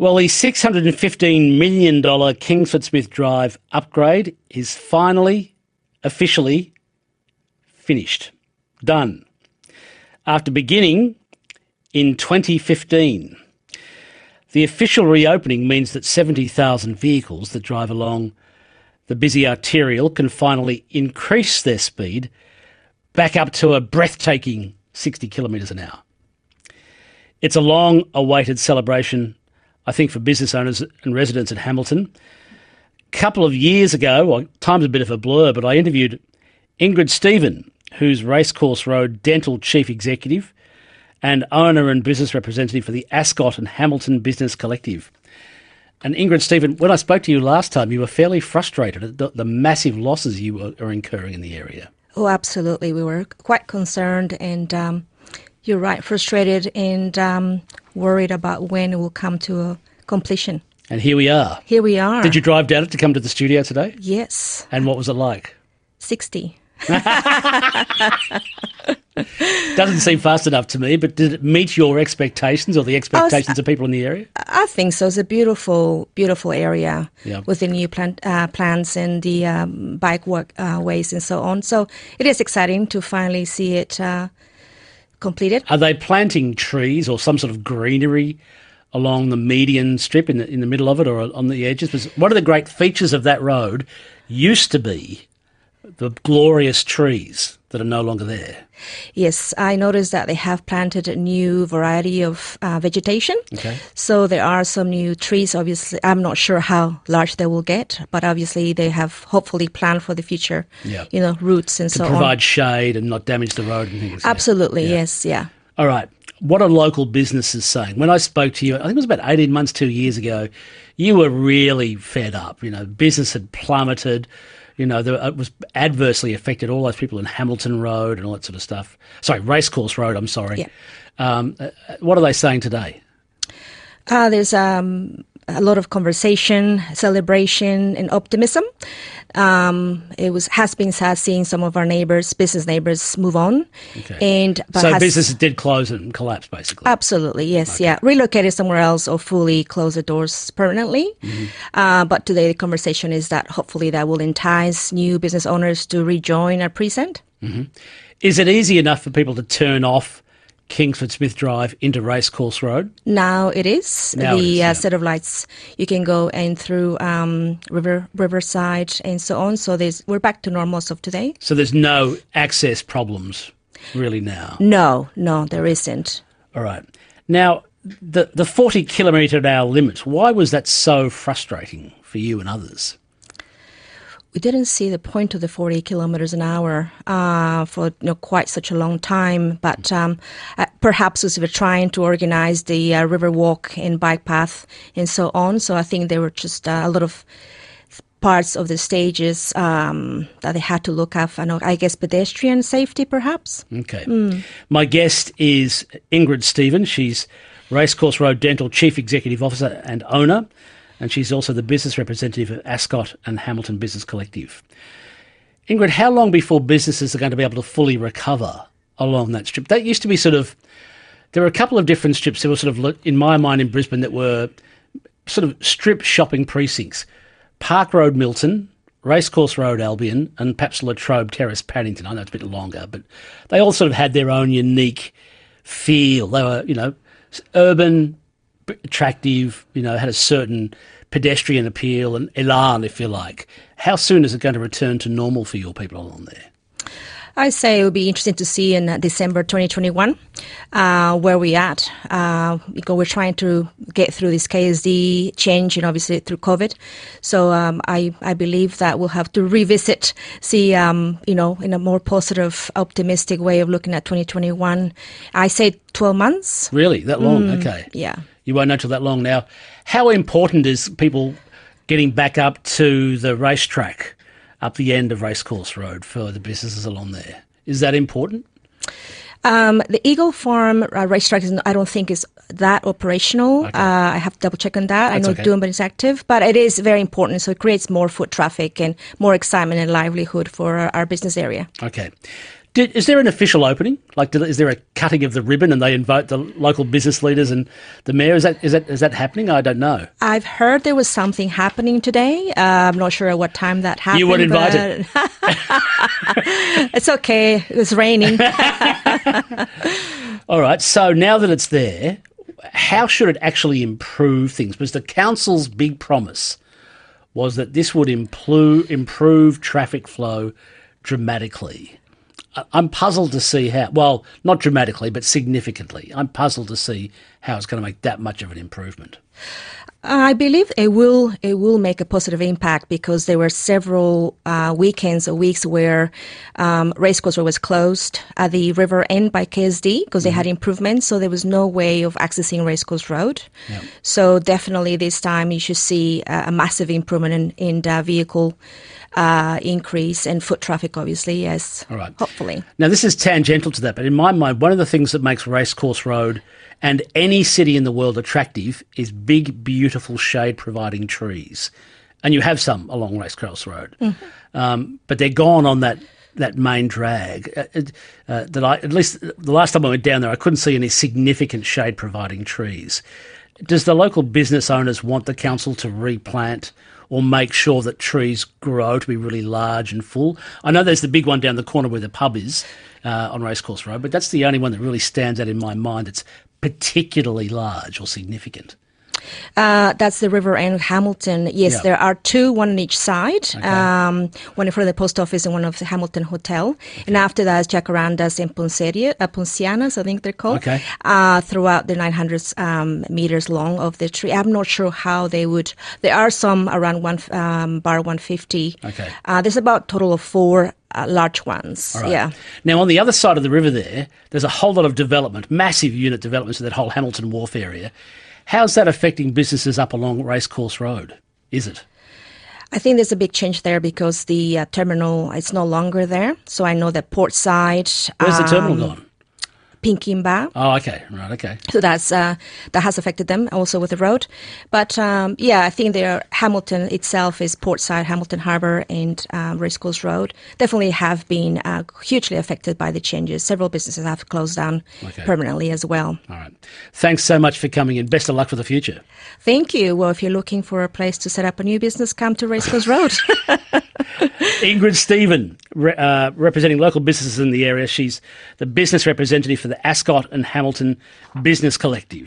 Well, the $615 million Kingsford Smith Drive upgrade is finally, officially finished. Done. After beginning in 2015. The official reopening means that 70,000 vehicles that drive along the busy arterial can finally increase their speed back up to a breathtaking 60 kilometres an hour. It's a long-awaited celebration, I think, for business owners and residents at Hamilton. A couple of years ago, well, time's a bit of a blur, but I interviewed Ingrid Stephen, who's Racecourse Road Dental Chief Executive and owner and business representative for the Ascot and Hamilton Business Collective. And Ingrid Stephen, when I spoke to you last time, you were fairly frustrated at the massive losses you are incurring in the area. Oh, absolutely. We were quite concerned and you're right, frustrated and worried about when it will come to a completion. And here we are. Here we are. Did you drive down it to come to the studio today? Yes. And what was it like? 60. Doesn't seem fast enough to me, but did it meet your expectations or the expectations of people in the area? I think so. It's a beautiful, beautiful area with the new plants and the bike ways and so on. So it is exciting to finally see it completed. Are they planting trees or some sort of greenery along the median strip in the middle of it or on the edges? Because one of the great features of that road used to be the glorious trees that are no longer there. Yes, I noticed that they have planted a new variety of vegetation. Okay. So there are some new trees, obviously. I'm not sure how large they will get, but obviously they have hopefully planned for the future, roots and so on. To provide shade and not damage the road and things. Absolutely, yes. All right. What are local businesses saying? When I spoke to you, I think it was about 18 months, 2 years ago, you were really fed up. Business had plummeted. It was adversely affected all those people in Hamilton Road and all that sort of stuff. Sorry, Racecourse Road, I'm sorry. Yeah. What are they saying today? There's a lot of conversation, celebration, and optimism. It has been sad seeing some of our business neighbours move on. Okay. So businesses did close and collapse, basically? Absolutely, yes, okay. Relocated somewhere else or fully close the doors permanently. Mm-hmm. But today the conversation is that hopefully that will entice new business owners to rejoin our precinct. Mm-hmm. Is it easy enough for people to turn off Kingsford Smith Drive into Racecourse Road? Now it is. Set of lights, you can go in through Riverside and so on. So we're back to normal as of today. So there's no access problems really now? No, there isn't. All right. Now, the 40 kilometre an hour limit, why was that so frustrating for you and others? We didn't see the point of the 40 kilometers an hour for quite such a long time, but perhaps we were trying to organize the river walk and bike path and so on. So I think there were just a lot of parts of the stages that they had to look at. I guess pedestrian safety, perhaps. Okay. My guest is Ingrid Stephen. She's Racecourse Road Dental Chief Executive Officer and owner. And she's also the business representative of Ascot and Hamilton Business Collective. Ingrid, how long before businesses are going to be able to fully recover along that strip? That used to be there were a couple of different strips that were in my mind in Brisbane that were sort of strip shopping precincts. Park Road Milton, Racecourse Road Albion, and perhaps Latrobe Terrace Paddington. I know it's a bit longer, but they all sort of had their own unique feel. They were, urban, attractive, had a certain pedestrian appeal and elan, if you like. How soon is it going to return to normal for your people along there? I say it would be interesting to see in December 2021 where we're at. We're trying to get through this KSD change and obviously through COVID. So I believe that we'll have to revisit, see, in a more positive, optimistic way of looking at 2021. I say 12 months. Really? That long? Okay. Yeah. You won't know till that long now. How important is people getting back up to the racetrack up the end of Racecourse Road for the businesses along there? Is that important? The Eagle Farm racetrack I don't think is that operational. Okay. I have to double check on that. That's I know Doomben is active, but it is very important. So it creates more foot traffic and more excitement and livelihood for our business area. Okay. Is there an official opening? Like, is there a cutting of the ribbon and they invite the local business leaders and the mayor? Is that happening? I don't know. I've heard there was something happening today. I'm not sure at what time that happened. You weren't invited. It's okay. It's raining. All right. So now that it's there, how should it actually improve things? Because the council's big promise was that this would improve traffic flow dramatically. I'm puzzled to see how, well, not dramatically, but significantly. I'm puzzled to see how it's going to make that much of an improvement. I believe it will make a positive impact because there were several weekends or weeks where Racecourse Road was closed at the river end by KSD because they had improvements, so there was no way of accessing Racecourse Road. Yep. So definitely this time you should see a massive improvement in the vehicle increase and foot traffic, obviously, yes. All right. Hopefully. Now, this is tangential to that, but in my mind, one of the things that makes Racecourse Road and any city in the world attractive is big, beautiful, shade-providing trees. And you have some along Racecourse Road. Mm-hmm. But they're gone on that main drag. At least the last time I went down there, I couldn't see any significant shade-providing trees. Does the local business owners want the council to replant or make sure that trees grow to be really large and full? I know there's the big one down the corner where the pub is on Racecourse Road, but that's the only one that really stands out in my mind that's particularly large or significant. That's the river end of Hamilton. Yes, There are two, one on each side. Okay. One in front of the post office and one of the Hamilton Hotel. Okay. And after that is jacarandas and poncianas, I think they're called. Okay. Throughout the 900 meters long of the tree. I'm not sure how they would. There are some around bar 150. Okay. There's about a total of 4 large ones. Right. Yeah. Now, on the other side of the river there's a whole lot of development, massive unit developments in that whole Hamilton Wharf area. How's that affecting businesses up along Racecourse Road? Is it? I think there's a big change there because the terminal is no longer there. So I know that Portside... Where's the terminal gone? Pinkenba. Oh, okay. Right, okay. So that has affected them also with the road. But, I think Hamilton itself is Portside, Hamilton Harbour and Racecourse Road definitely have been hugely affected by the changes. Several businesses have closed down permanently as well. All right. Thanks so much for coming in. Best of luck for the future. Thank you. Well, if you're looking for a place to set up a new business, come to Racecourse Road. Ingrid Stephen, representing local businesses in the area. She's the business representative for the Ascot and Hamilton Business Collective.